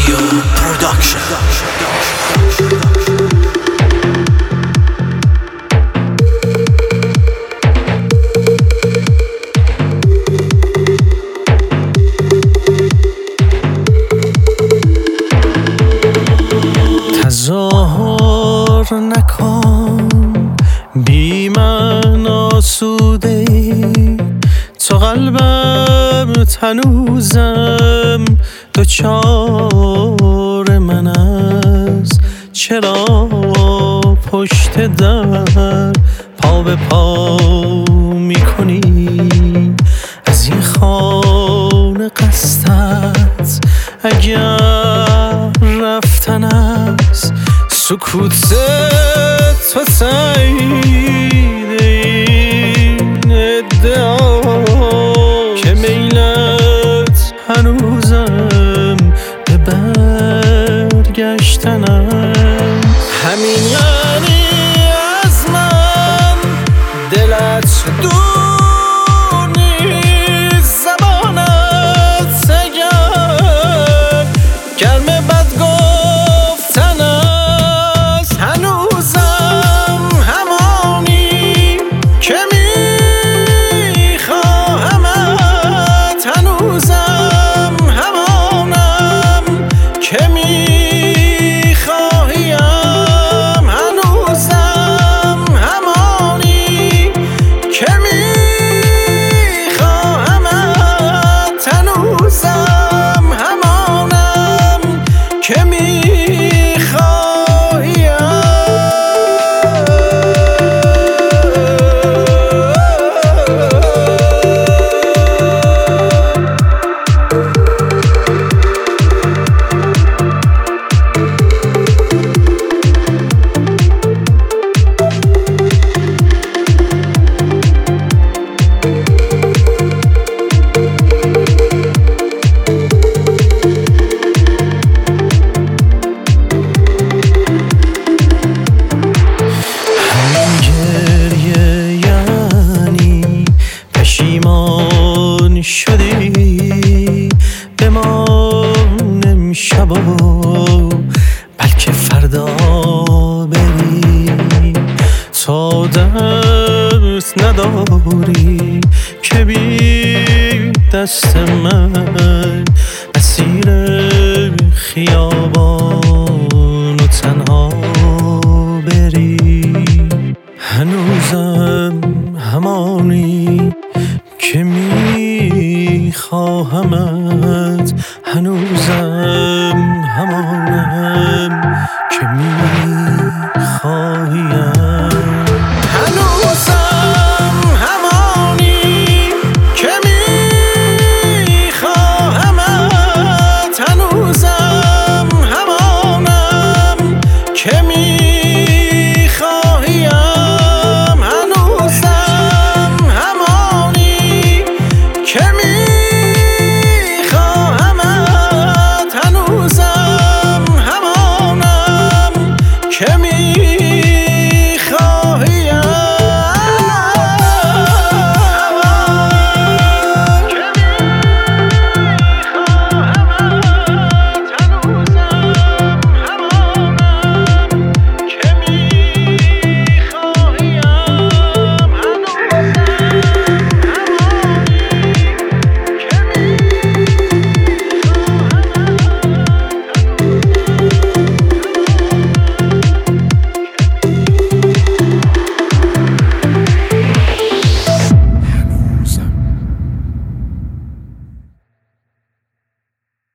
رادیو پروداکشن. تظاهر نکن بی من آسوده ای، تو قلبم هنوزم دوچار من است. چرا پشت در پا به پا میکنی؟ از این خانه قصدت اگر رفتن است، سکوت تو تایید این ادعا که میلت هنوزم به برگشتن است. همین یعنی از من دلت دور نیست، زبانت اگر گرم بد گفتن است. هنوزم همانی که میخواهمت، هنوزم همانم که میخواهیم، هنوزم همانی که میخواهمت، هنوزم همانم که شدی بمانم شب و بلکه فردا بری. تا دست نداری که بی دست من اسیر خیابان و تنها بری. هنوزم همانی که میخواهمت، هنوزم همانم که